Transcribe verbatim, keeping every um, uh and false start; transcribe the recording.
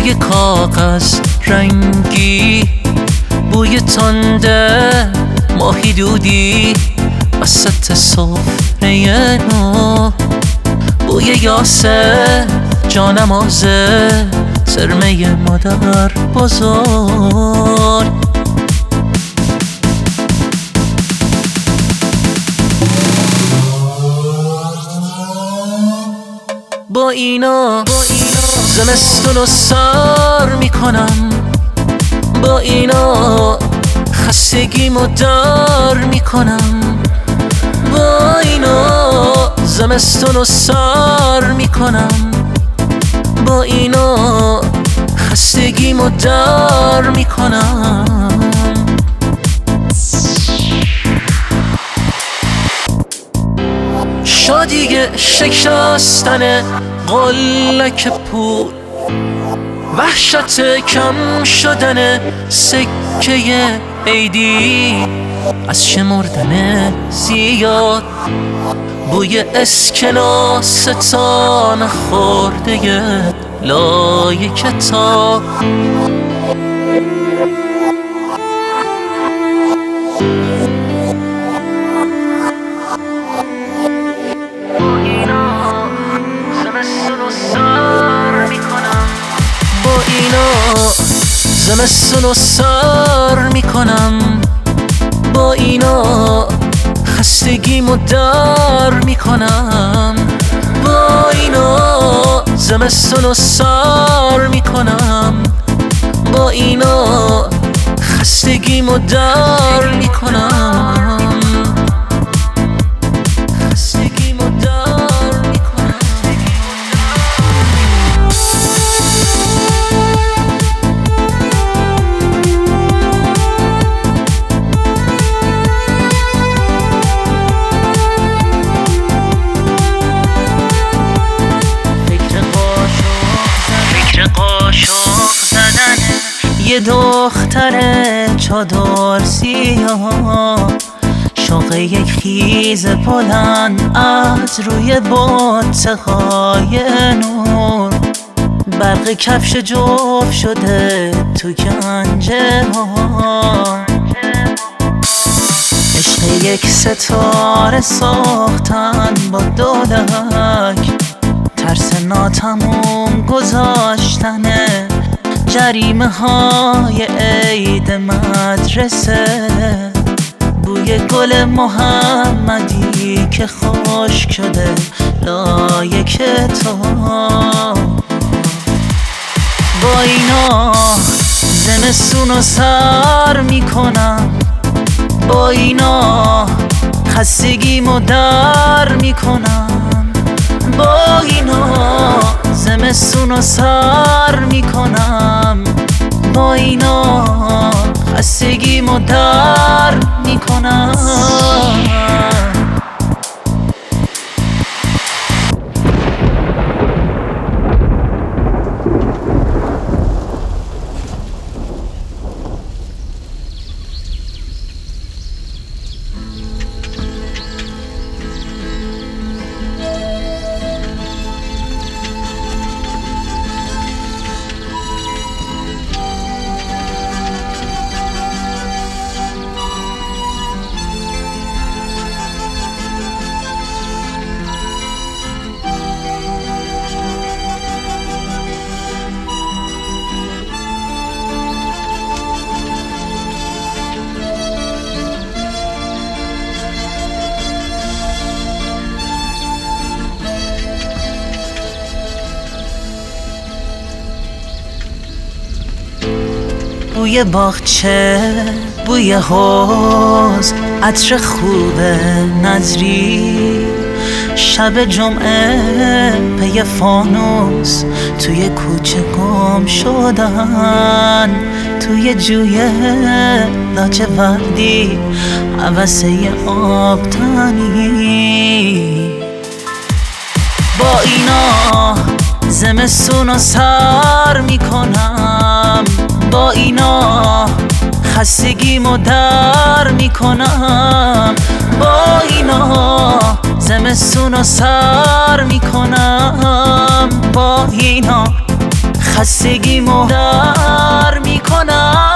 بوی کاغذ رنگی، بوی تنده ماهی دودی وسط سفره نو، بوی یاسه جانمازه سرمه مادر بزرگ. با اینا زمستونو سر میکنم، با اینا خستگیمو در میکنم، با اینا زمستونو سر میکنم، با اینا خستگیمو در میکنم. شادی شکستن قلک پول، وحشت کم شدن سکه عیدی، از شمردن زیاد بوی اسکناس تا نخورده لای کتاب. زمستونو سر میکنم، با اینا خستگیمو در میکنم، با اینا زمستونو سر میکنم، با اینا خستگیمو در میکنم. یه دختر چادر سیاه، شوق یک خیز بلند از روی بطه‌های نور، برق کفش جفت شده تو گنجه ها، عشق یک ستاره ساختن با دولک، ترس ناتموم گذاشتنه جریمه های عید مدرسه، بوی گل محمدی که خشک شده لای کتاب. با اینا زمستونو سر میکنم، با اینا خستگیمو در میکنم، با اینا زمستونو سر میکنم، با اینا خستگیمو در میکنم. بوی باغچه، بوی حوض، عطر خوب نظری، شب جمعه پی فانوس توی کوچه گم شدن، توی جوی لاجوردی عوضه آبتنی. با اینا زمستونو سر میکنم، با اینا خستگیمو در میکنم، با اینا زمستونو سر میکنم، با اینا خستگیمو در میکنم.